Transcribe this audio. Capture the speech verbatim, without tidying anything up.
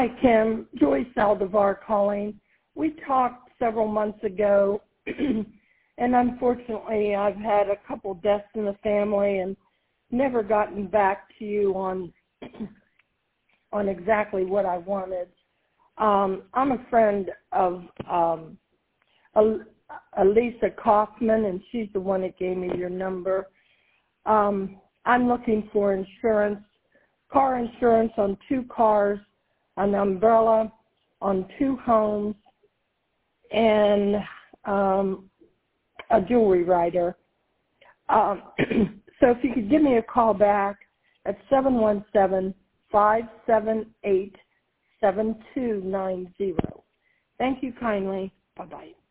Hi, Kim. Joyce Aldevar calling. We talked several months ago, and unfortunately I've had a couple deaths in the family and never gotten back to you on on exactly what I wanted. Um, I'm a friend of um, Elisa Kaufman, and she's the one that gave me your number. Um, I'm looking for insurance, car insurance on two cars, an umbrella on two homes, and um, a jewelry writer. Um, so if you could give me a call back at seven one seven, five seven eight, seven two nine zero. Thank you kindly. Bye-bye.